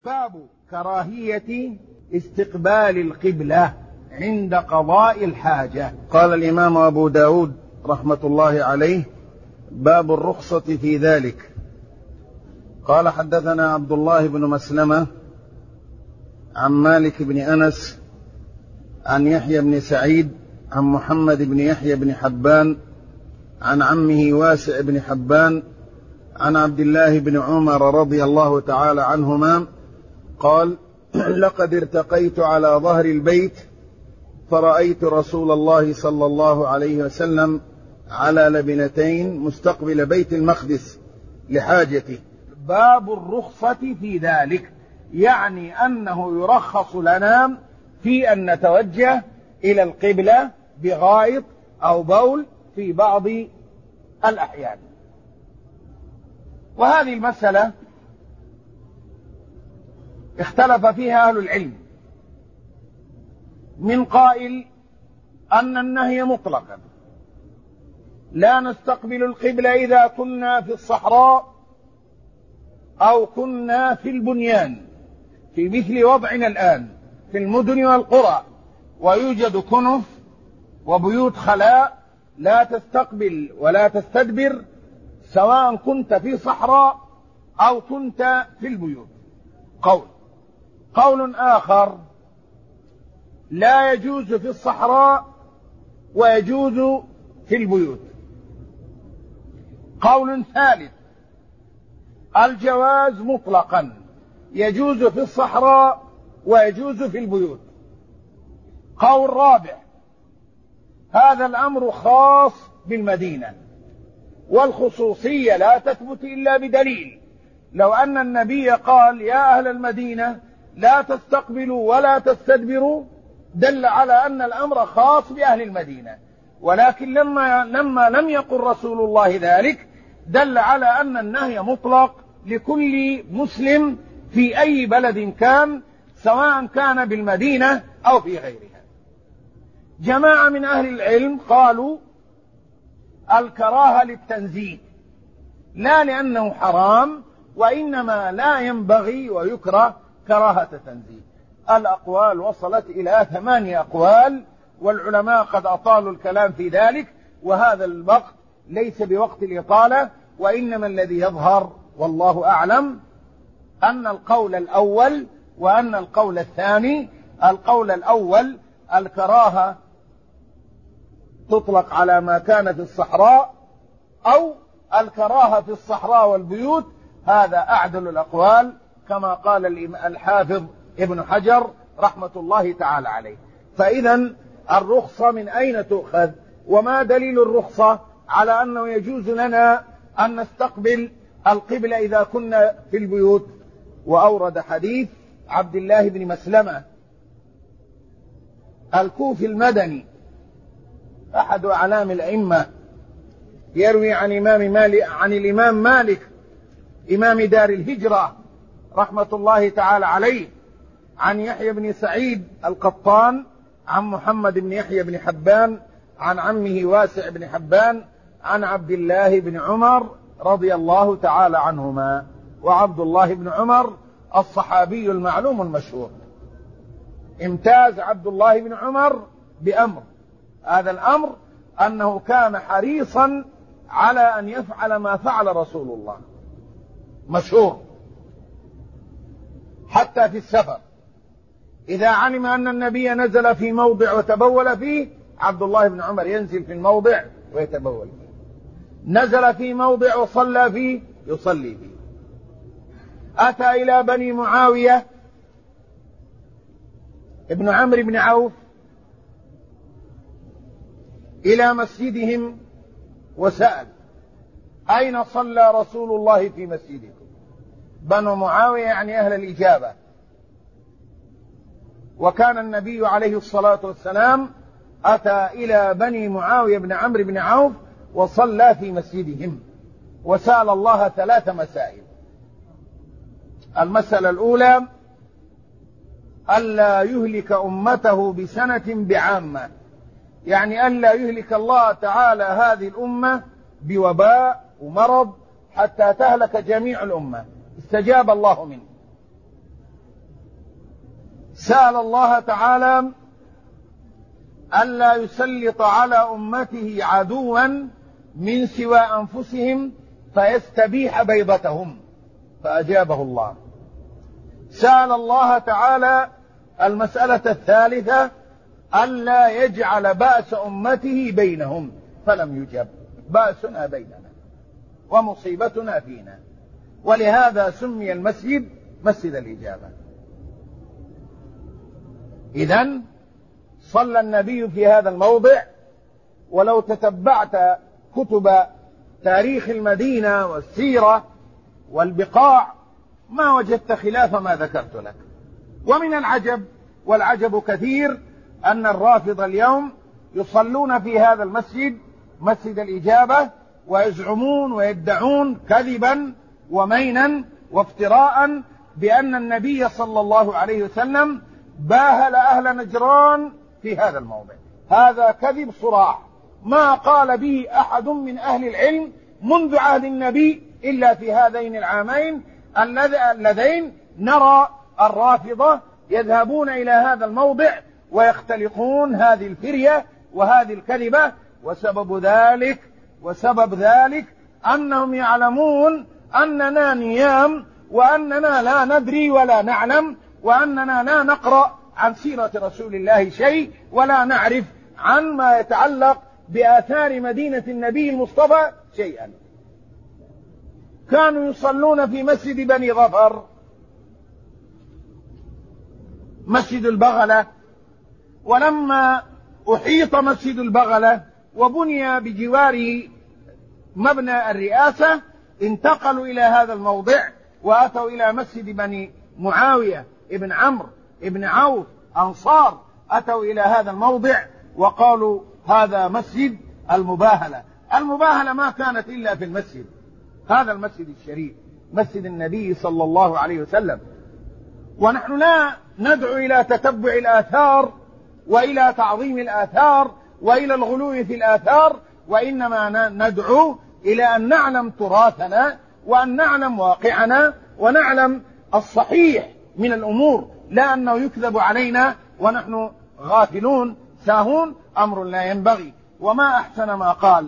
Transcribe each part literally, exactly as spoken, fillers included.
باب كراهية استقبال القبلة عند قضاء الحاجة. قال الإمام أبو داود رحمة الله عليه: باب الرخصة في ذلك. قال: حدثنا عبد الله بن مسلمة عن مالك بن أنس عن يحيى بن سعيد عن محمد بن يحيى بن حبان عن عمه واسع بن حبان عن عبد الله بن عمر رضي الله تعالى عنهما قال: لقد ارتقيت على ظهر البيت فرأيت رسول الله صلى الله عليه وسلم على لبنتين مستقبل بيت المقدس لحاجته. باب الرخصة في ذلك، يعني أنه يرخص لنا في أن نتوجه إلى القبلة بغائط أو بول في بعض الأحيان. وهذه المسألة اختلف فيها أهل العلم، من قائل أن النهي مطلقا، لا نستقبل القبلة إذا كنا في الصحراء أو كنا في البنيان في مثل وضعنا الآن في المدن والقرى، ويوجد كنف وبيوت خلاء لا تستقبل ولا تستدبر، سواء كنت في صحراء أو كنت في البيوت. قول قول آخر: لا يجوز في الصحراء ويجوز في البيوت. قول ثالث: الجواز مطلقا، يجوز في الصحراء ويجوز في البيوت. قول رابع: هذا الأمر خاص بالمدينة، والخصوصية لا تثبت إلا بدليل. لو أن النبي قال: يا أهل المدينة لا تستقبلوا ولا تستدبروا، دل على أن الأمر خاص بأهل المدينة، ولكن لما, لما لم يقل رسول الله ذلك دل على أن النهي مطلق لكل مسلم في أي بلد كان، سواء كان بالمدينة أو في غيرها. جماعة من أهل العلم قالوا الكراهة للتنزيه، لا لأنه حرام، وإنما لا ينبغي ويكره كراهة تنزيه. الأقوال وصلت إلى ثمانية أقوال، والعلماء قد أطالوا الكلام في ذلك، وهذا الوقت ليس بوقت الإطالة، وإنما الذي يظهر والله أعلم أن القول الأول وأن القول الثاني. القول الأول: الكراهة تطلق على ما كان في الصحراء، أو الكراهة في الصحراء والبيوت، هذا أعدل الأقوال، كما قال الحافظ ابن حجر رحمة الله تعالى عليه. فإذا الرخصة من أين تؤخذ؟ وما دليل الرخصة على أنه يجوز لنا أن نستقبل القبلة إذا كنا في البيوت؟ وأورد حديث عبد الله بن مسلمة الكوفي المدني أحد أعلام الأئمة، يروي عن إمام مالك عن الإمام مالك إمام دار الهجرة رحمة الله تعالى عليه، عن يحيى بن سعيد القطان عن محمد بن يحيى بن حبان عن عمه واسع بن حبان عن عبد الله بن عمر رضي الله تعالى عنهما. وعبد الله بن عمر الصحابي المعلوم المشهور. امتاز عبد الله بن عمر بأمر، هذا الأمر أنه كان حريصا على أن يفعل ما فعل رسول الله، مشهور حتى في السفر. إذا علم أن النبي نزل في موضع وتبول فيه، عبد الله بن عمر ينزل في الموضع ويتبول فيه. نزل في موضع وصلى فيه، يصلي فيه. أتى إلى بني معاوية ابن عمرو بن عوف إلى مسجدهم وسأل: أين صلى رسول الله في مسجدكم؟ بنو معاوية يعني أهل الإجابة. وكان النبي عليه الصلاة والسلام أتى إلى بني معاوية بن عمرو بن عوف وصلى في مسجدهم، وسأل الله ثلاث مسائل. المسألة الأولى: ألا يهلك أمته بسنة بعامة، يعني ألا يهلك الله تعالى هذه الأمة بوباء ومرض حتى تهلك جميع الأمة. استجاب الله منه. سأل الله تعالى ألا يسلط على أمته عدوا من سوى أنفسهم فيستبيح بيضتهم، فأجابه الله. سأل الله تعالى المسألة الثالثة ألا يجعل بأس أمته بينهم، فلم يجب. بأسنا بيننا ومصيبتنا فينا، ولهذا سمي المسجد مسجد الإجابة. إذن صلى النبي في هذا الموضع، ولو تتبعت كتب تاريخ المدينة والسيرة والبقاع ما وجدت خلاف ما ذكرت لك. ومن العجب، والعجب كثير، أن الرافضة اليوم يصلون في هذا المسجد مسجد الإجابة ويزعمون ويدعون كذبا ومينا وافتراء بأن النبي صلى الله عليه وسلم باهل أهل نجران في هذا الموضع. هذا كذب صراح ما قال به أحد من أهل العلم منذ عهد النبي إلا في هذين العامين اللذين نرى الرافضة يذهبون إلى هذا الموضع ويختلقون هذه الفرية وهذه الكذبة. وسبب ذلك وسبب ذلك أنهم يعلمون أننا نيام، وأننا لا ندري ولا نعلم، وأننا لا نقرأ عن سيرة رسول الله شيء، ولا نعرف عن ما يتعلق بآثار مدينة النبي المصطفى شيئا. كانوا يصلون في مسجد بني ظفر، مسجد البغلة، ولما أحيط مسجد البغلة وبني بجواره مبنى الرئاسة انتقلوا إلى هذا الموضع وأتوا إلى مسجد بني معاوية ابن عمرو ابن عوف أنصار، أتوا إلى هذا الموضع وقالوا هذا مسجد المباهلة. المباهلة ما كانت إلا في المسجد، هذا المسجد الشريف مسجد النبي صلى الله عليه وسلم. ونحن لا ندعو إلى تتبع الآثار وإلى تعظيم الآثار وإلى الغلو في الآثار، وإنما ندعو إلى أن نعلم تراثنا وأن نعلم واقعنا ونعلم الصحيح من الأمور، لا أنه يكذب علينا ونحن غافلون ساهون، أمر لا ينبغي. وما أحسن ما قال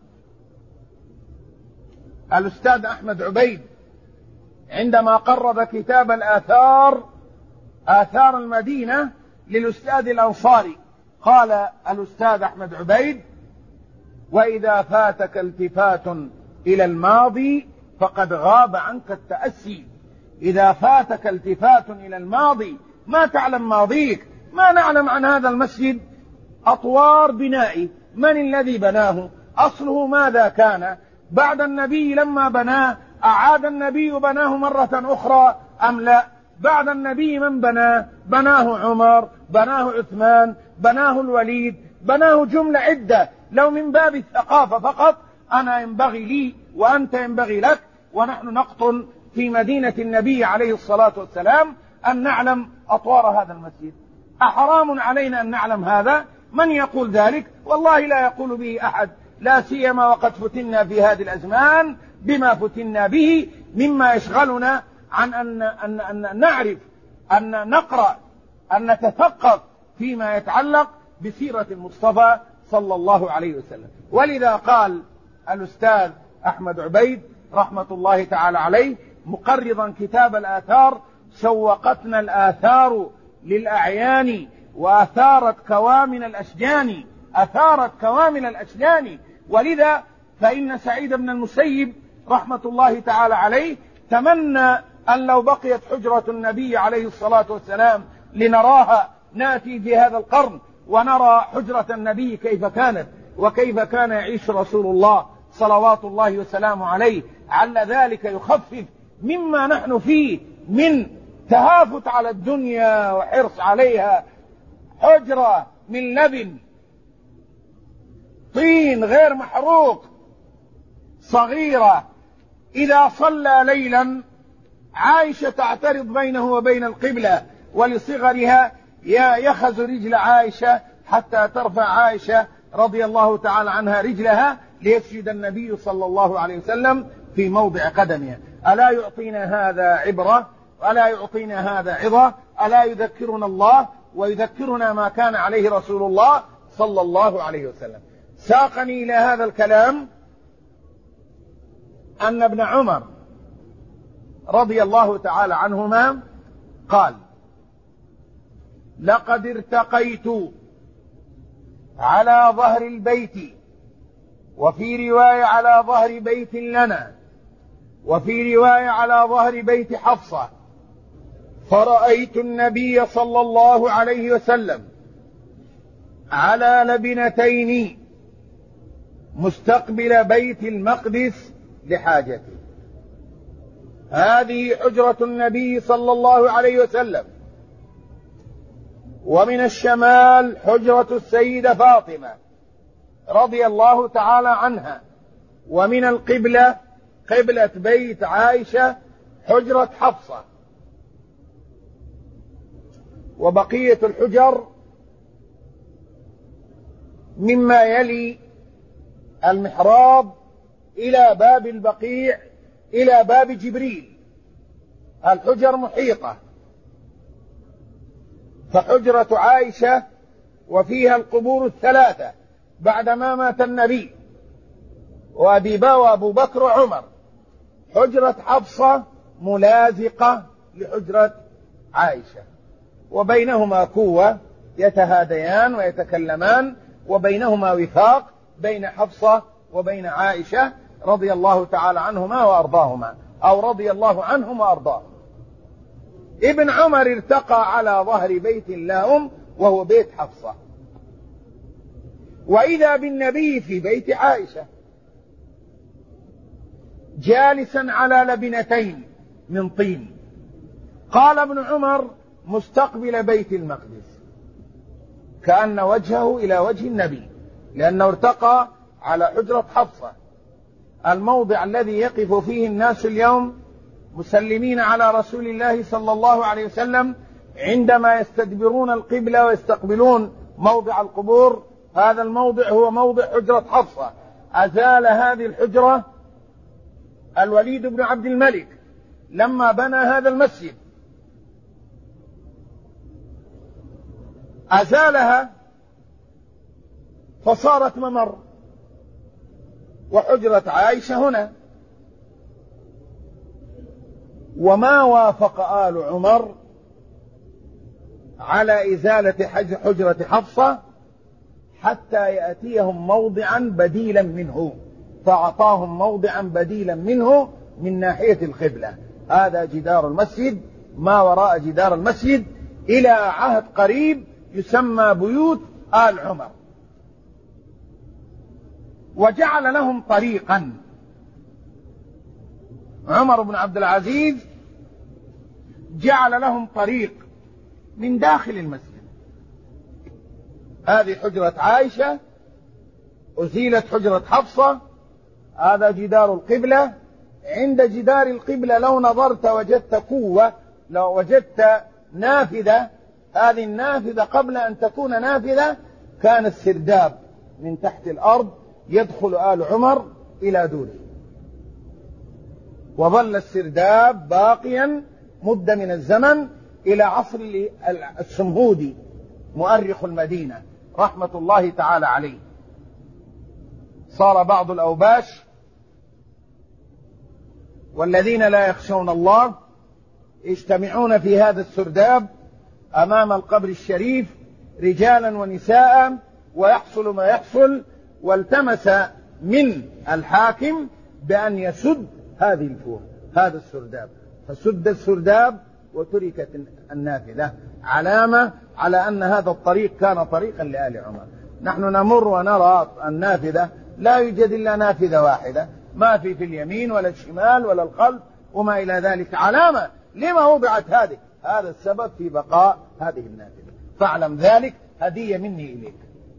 الأستاذ أحمد عبيد عندما قرب كتاب الآثار، آثار المدينة للأستاذ الأنصاري. قال الأستاذ أحمد عبيد: وإذا فاتك التفات إلى الماضي فقد غاب عنك التأسي. إذا فاتك التفات إلى الماضي، ما تعلم ماضيك، ما نعلم عن هذا المسجد أطوار بنائي، من الذي بناه، أصله ماذا كان، بعد النبي لما بناه أعاد النبي بناه مرة أخرى أم لا، بعد النبي من بناه، بناه عمر، بناه عثمان، بناه الوليد، بناه جملة عدة. لو من باب الثقافة فقط أنا ينبغي لي وأنت ينبغي لك ونحن نقطن في مدينة النبي عليه الصلاة والسلام أن نعلم أطوار هذا المسجد. أحرام علينا أن نعلم هذا؟ من يقول ذلك؟ والله لا يقول به أحد، لا سيما وقد فتنا في هذه الأزمان بما فتنا به مما يشغلنا عن أن, أن, أن نعرف، أن نقرأ، أن نتثقف فيما يتعلق بسيرة المصطفى صلى الله عليه وسلم. ولذا قال الأستاذ أحمد عبيد رحمة الله تعالى عليه مقرضا كتاب الآثار: سوقتنا الآثار للأعيان وأثارت كوامن الأشجان، أثارت كوامن الأشجان. ولذا فإن سعيد بن المسيب رحمة الله تعالى عليه تمنى أن لو بقيت حجرة النبي عليه الصلاة والسلام لنراها، نأتي في هذا القرن ونرى حجرة النبي كيف كانت وكيف كان يعيش رسول الله صلوات الله وسلامه عليه. على ذلك يخفف مما نحن فيه من تهافت على الدنيا وحرص عليها. حجرة من لبن طين غير محروق صغيرة، إذا صلى ليلا عائشة تعترض بينه وبين القبلة، ولصغرها يخز رجل عائشة حتى ترفع عائشة رضي الله تعالى عنها رجلها ليسجد النبي صلى الله عليه وسلم في موضع قدمها. ألا يعطينا هذا عبرة ألا يعطينا هذا عظة؟ ألا يذكرنا الله ويذكرنا ما كان عليه رسول الله صلى الله عليه وسلم؟ ساقني إلى هذا الكلام أن ابن عمر رضي الله تعالى عنهما قال: لقد ارتقيت على ظهر البيت، وفي رواية على ظهر بيت لنا، وفي رواية على ظهر بيت حفصة، فرأيت النبي صلى الله عليه وسلم على لبنتين مستقبل بيت المقدس لحاجته. هذه حجرة النبي صلى الله عليه وسلم. ومن الشمال حجرة السيدة فاطمة رضي الله تعالى عنها. ومن القبلة قبلة بيت عائشة حجرة حفصة. وبقية الحجر مما يلي المحراب إلى باب البقيع إلى باب جبريل. الحجر محيطة. فحجرة عائشة وفيها القبور الثلاثة بعدما مات النبي وأبي وأبو بكر وعمر. حجرة حفصة ملازقة لحجرة عائشة، وبينهما كوة يتهاديان ويتكلمان، وبينهما وفاق بين حفصة وبين عائشة رضي الله تعالى عنهما وأرضاهما، أو رضي الله عنهم وأرضاهم. ابن عمر ارتقى على ظهر بيت لهم وهو بيت حفصة، وإذا بالنبي في بيت عائشة جالسا على لبنتين من طين. قال ابن عمر: مستقبل بيت المقدس، كأن وجهه إلى وجه النبي، لأنه ارتقى على حجرة حفصة، الموضع الذي يقف فيه الناس اليوم مسلمين على رسول الله صلى الله عليه وسلم عندما يستدبرون القبلة ويستقبلون موضع القبور. هذا الموضع هو موضع حجرة حفصة. أزال هذه الحجرة الوليد بن عبد الملك لما بنى هذا المسجد، أزالها فصارت ممر، وحجرة عائشة هنا. وما وافق آل عمر على إزالة حجرة حفصة حتى يأتيهم موضعا بديلا منه، فأعطاهم موضعا بديلا منه من ناحية القبلة. هذا جدار المسجد، ما وراء جدار المسجد إلى عهد قريب يسمى بيوت آل عمر. وجعل لهم طريقا. عمر بن عبد العزيز جعل لهم طريق من داخل المسجد. هذه حجرة عائشة، أزيلت حجرة حفصة، هذا جدار القبلة. عند جدار القبلة لو نظرت وجدت قوة، لو وجدت نافذة. هذه النافذة قبل أن تكون نافذة كان السرداب من تحت الأرض يدخل آل عمر إلى دوره، وظل السرداب باقيا مدة من الزمن إلى عصر السمهودي مؤرخ المدينة رحمة الله تعالى عليه. صار بعض الأوباش والذين لا يخشون الله يجتمعون في هذا السرداب أمام القبر الشريف رجالا ونساء، ويحصل ما يحصل. والتمس من الحاكم بأن يسد هذه الفوح، هذا السرداب، فسد السرداب وتركت النافذة، علامة على أن هذا الطريق كان طريقا لآل عمر. نحن نمر ونرى النافذة، لا يوجد إلا نافذة واحدة، ما في في اليمين ولا الشمال ولا الخلف وما إلى ذلك. علامة لما وضعت هذه؟ هذا السبب في بقاء هذه النافذة، فاعلم ذلك، هدية مني إليك.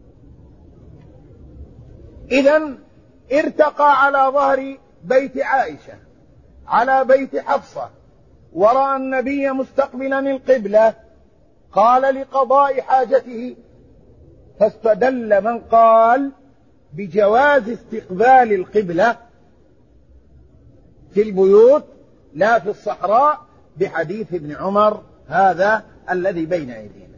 إذن ارتقى على ظهر بيت عائشة على بيت حفصة، ورأى النبي مستقبلا القبلة، قال لقضاء حاجته، فاستدل من قال بجواز استقبال القبلة في البيوت لا في الصحراء بحديث ابن عمر هذا الذي بين أيدينا.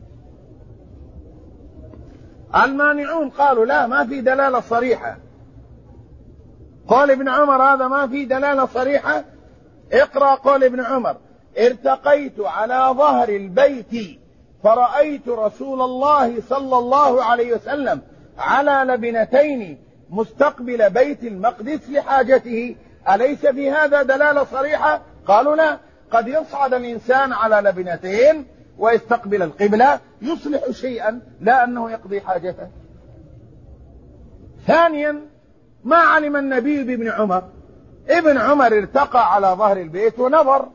المانعون قالوا لا، ما في دلالة صريحة. قال ابن عمر هذا ما في دلالة صريحة. اقرأ قول ابن عمر: ارتقيت على ظهر البيت فرأيت رسول الله صلى الله عليه وسلم على لبنتين مستقبل بيت المقدس لحاجته، أليس في هذا دلالة صريحة؟ قالوا لا، قد يصعد الإنسان على لبنتين ويستقبل القبلة يصلح شيئا، لا أنه يقضي حاجته. ثانيا، ما علم النبي بابن عمر. ابن عمر ارتقى على ظهر البيت ونظر،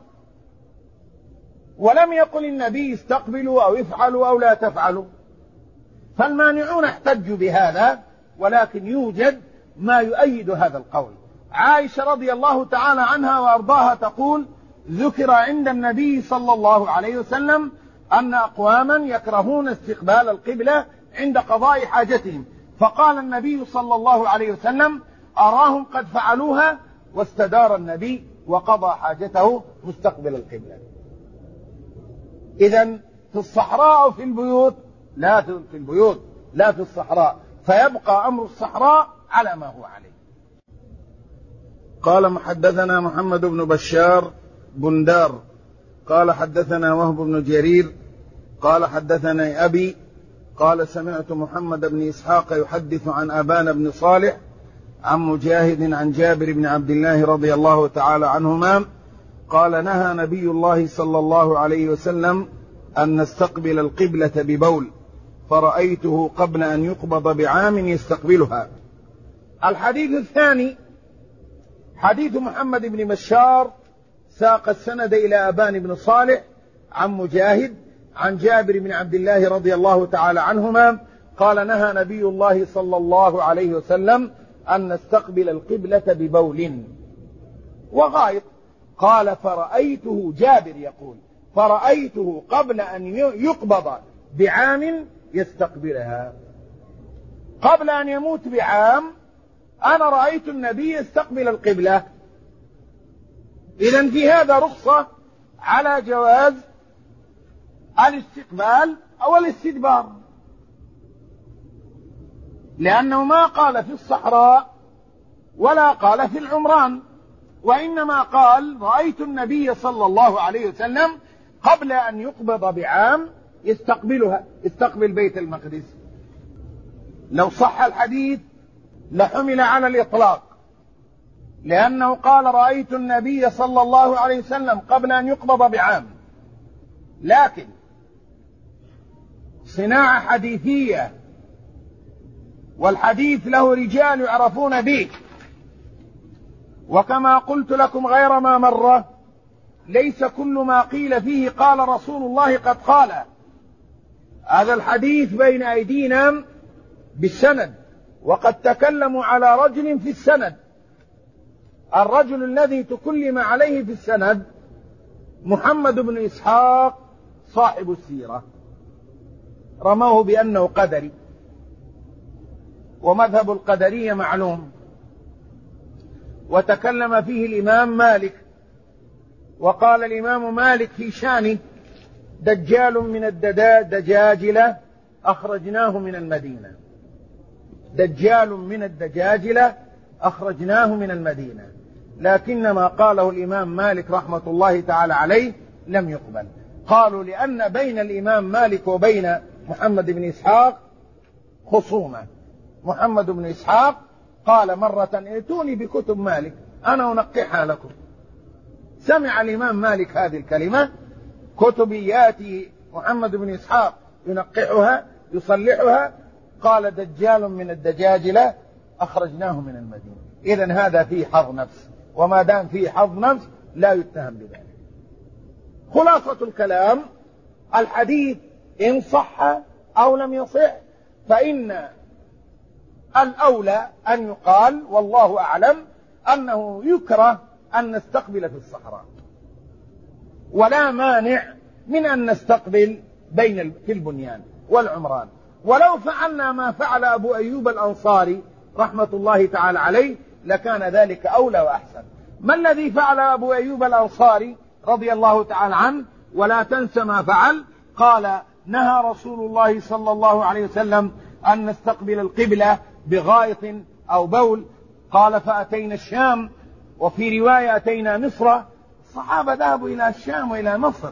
ولم يقل النبي استقبلوا أو افعلوا أو لا تفعلوا. فالمانعون احتجوا بهذا، ولكن يوجد ما يؤيد هذا القول. عائشة رضي الله تعالى عنها وأرضاها تقول: ذكر عند النبي صلى الله عليه وسلم أن أقواما يكرهون استقبال القبلة عند قضاء حاجتهم، فقال النبي صلى الله عليه وسلم: أراهم قد فعلوها، واستدار النبي وقضى حاجته مستقبل القبلة. إذن في الصحراء أو في البيوت؟ لا، في البيوت لا في الصحراء، فيبقى أمر الصحراء على ما هو عليه. قال: حدثنا محمد بن بشار بندار قال حدثنا وهب بن جرير قال حدثنا أبي قال: سمعت محمد بن إسحاق يحدث عن أبان بن صالح عن مجاهد عن جابر بن عبد الله رضي الله تعالى عنهما قال: نهى نبي الله صلى الله عليه وسلم أن نستقبل القبلة ببول، فرأيته قبل أن يقبض بعام يستقبلها. الحديث الثاني حديث محمد بن بشار، ساق السند إلى أبان بن صالح عن مجاهد عن جابر بن عبد الله رضي الله تعالى عنهما قال: نهى نبي الله صلى الله عليه وسلم أن نستقبل القبلة ببول وغائط. قال: فرأيته، جابر يقول: فرأيته قبل أن يقبض بعام يستقبلها. قبل أن يموت بعام أنا رأيت النبي يستقبل القبلة. إذن في هذا رخصة على جواز الاستقبال أو الاستدبار، لأنه ما قال في الصحراء ولا قال في العمران، وإنما قال: رأيت النبي صلى الله عليه وسلم قبل أن يقبض بعام يستقبلها، يستقبل بيت المقدس. لو صح الحديث لحمل على الإطلاق، لأنه قال: رأيت النبي صلى الله عليه وسلم قبل أن يقبض بعام. لكن صناعة حديثية، والحديث له رجال يعرفون به، وكما قلت لكم غير ما مرة، ليس كل ما قيل فيه قال رسول الله قد قال. هذا الحديث بين أيدينا بالسند، وقد تكلموا على رجل في السند. الرجل الذي تكلم عليه في السند محمد بن إسحاق صاحب السيرة، رموه بأنه قدري، ومذهب القدرية معلوم، وتكلم فيه الإمام مالك، وقال الإمام مالك في شانه: دجال من الدجاجلة أخرجناه من المدينة. دجال من الدجاجلة أخرجناه من المدينة. لكن ما قاله الإمام مالك رحمة الله تعالى عليه لم يقبل. قالوا لأن بين الإمام مالك وبين محمد بن إسحاق خصومة. محمد بن إسحاق قال مرة: ائتوني بكتب مالك أنا أنقحها لكم. سمع الإمام مالك هذه الكلمة: كتب ياتي محمد بن إسحاق ينقحها يصلحها، قال: دجال من الدجاجلة أخرجناه من المدينة. إذن هذا فيه حظ نفس، وما دام فيه حظ نفس لا يتهم بذلك. خلاصة الكلام: الحديث إن صح أو لم يصح فإن الأولى أن يقال والله أعلم أنه يكره أن نستقبل في الصحراء، ولا مانع من أن نستقبل بين في البنيان والعمران. ولو فعلنا ما فعل أبو أيوب الأنصاري رحمة الله تعالى عليه لكان ذلك أولى وأحسن. ما الذي فعل أبو أيوب الأنصاري؟ رضي الله تعالى عنه ولا تنس ما فعل. قال نهى رسول الله صلى الله عليه وسلم أن نستقبل القبلة بغائط أو بول. قال فأتينا الشام، وفي رواية أتينا مصر. الصحابة ذهبوا إلى الشام وإلى مصر،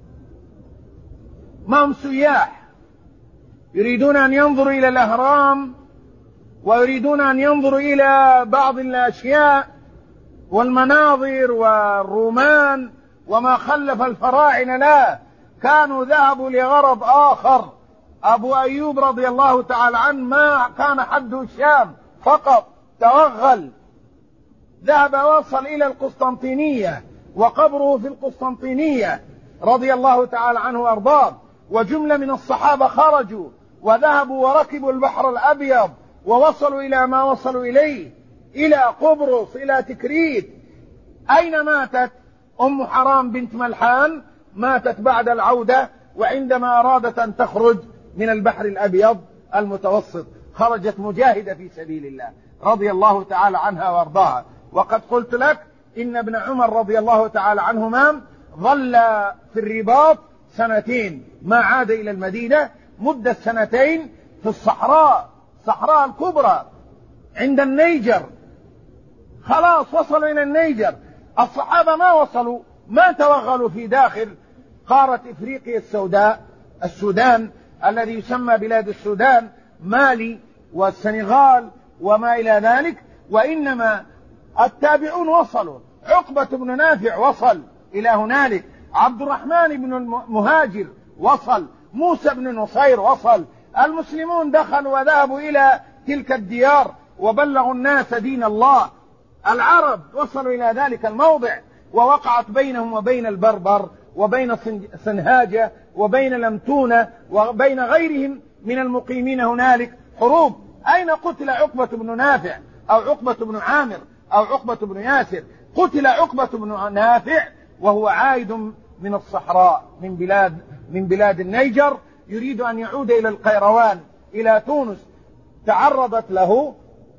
ما هم سياح، يريدون أن ينظروا إلى الأهرام ويريدون أن ينظروا إلى بعض الأشياء والمناظر والرومان وما خلف الفراعنة. لا، كانوا ذهبوا لغرض آخر. أبو أيوب رضي الله تعالى عنه ما كان حده الشام فقط، توغل، ذهب وصل إلى القسطنطينية وقبره في القسطنطينية رضي الله تعالى عنه وأرضاه. وجملة من الصحابة خرجوا وذهبوا وركبوا البحر الأبيض ووصلوا إلى ما وصلوا إليه، إلى قبرص، إلى تكريت. أين ماتت؟ أم حرام بنت ملحان ماتت بعد العودة، وعندما أرادت أن تخرج من البحر الأبيض المتوسط خرجت مجاهدة في سبيل الله رضي الله تعالى عنها وارضاها. وقد قلت لك إن ابن عمر رضي الله تعالى عنهما ظل في الرباط سنتين، ما عاد إلى المدينة، مدة سنتين في الصحراء، الصحراء الكبرى عند النيجر. خلاص وصلوا إلى النيجر. الصحابة ما وصلوا، ما توغلوا في داخل قارة إفريقيا السوداء، السودان الذي يسمى بلاد السودان، مالي والسنغال وما إلى ذلك، وإنما التابعون وصلوا. عقبة بن نافع وصل إلى هنالك، عبد الرحمن بن المهاجر وصل، موسى بن نصير وصل. المسلمون دخلوا وذهبوا إلى تلك الديار وبلغوا الناس دين الله. العرب وصلوا إلى ذلك الموضع، ووقعت بينهم وبين البربر وبين سنهاجة وبين لمتونة وبين غيرهم من المقيمين هنالك حروب. أين قتل عقبة بن نافع أو عقبة بن عامر أو عقبة بن ياسر؟ قتل عقبة بن نافع وهو عائد من الصحراء، من بلاد من بلاد النيجر، يريد أن يعود إلى القيروان إلى تونس. تعرضت له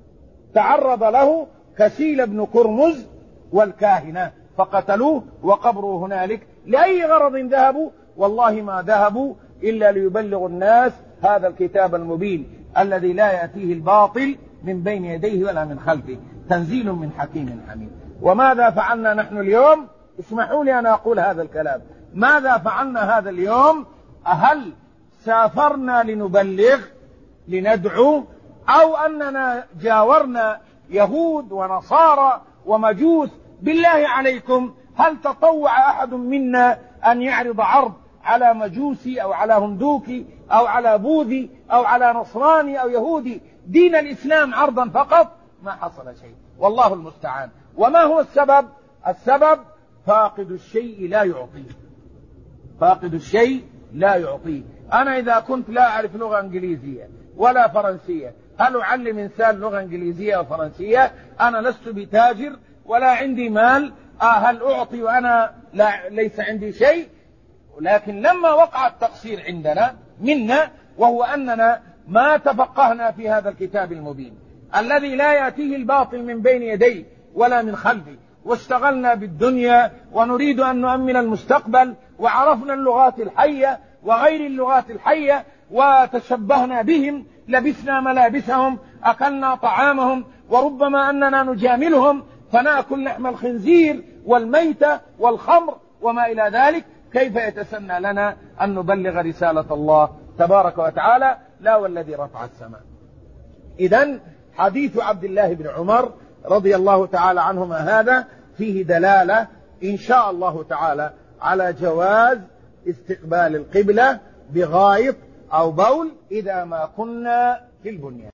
تعرض له كسيل بن كرمز والكاهنة فقتلوه، وقبره هنالك. لأي غرض ذهبوا؟ والله ما ذهبوا إلا ليبلغوا الناس هذا الكتاب المبين الذي لا يأتيه الباطل من بين يديه ولا من خلفه، تنزيل من حكيم حميد. وماذا فعلنا نحن اليوم؟ اسمحوا لي أن أقول هذا الكلام. ماذا فعلنا هذا اليوم؟ هل سافرنا لنبلغ لندعو، أو أننا جاورنا يهود ونصارى ومجوس؟ بالله عليكم، هل تطوع أحد منا أن يعرض عرض على مجوسي أو على هندوكي أو على بوذي أو على نصراني أو يهودي دين الإسلام عرضا فقط؟ ما حصل شيء، والله المستعان. وما هو السبب؟ السبب فاقد الشيء لا يعطيه، فاقد الشيء لا يعطيه. أنا إذا كنت لا أعرف لغة إنجليزية ولا فرنسية، هل أعلم إنسان لغة إنجليزية وفرنسية؟ أنا لست بتاجر ولا عندي مال، آه هل أعطي وأنا لا ليس عندي شيء؟ لكن لما وقع التقصير عندنا منا، وهو أننا ما تفقهنا في هذا الكتاب المبين الذي لا يأتيه الباطل من بين يديه ولا من خلفه، واشتغلنا بالدنيا ونريد أن نؤمن المستقبل، وعرفنا اللغات الحية وغير اللغات الحية وتشبهنا بهم، لبسنا ملابسهم، أكلنا طعامهم، وربما أننا نجاملهم فنأكل لحم الخنزير والميتة والخمر وما إلى ذلك. كيف يتسنى لنا أن نبلغ رسالة الله تبارك وتعالى؟ لا والذي رفع السماء. إذن حديث عبد الله بن عمر رضي الله تعالى عنهما هذا فيه دلالة إن شاء الله تعالى على جواز استقبال القبلة بغائط أو بول إذا ما كنا في البنيان.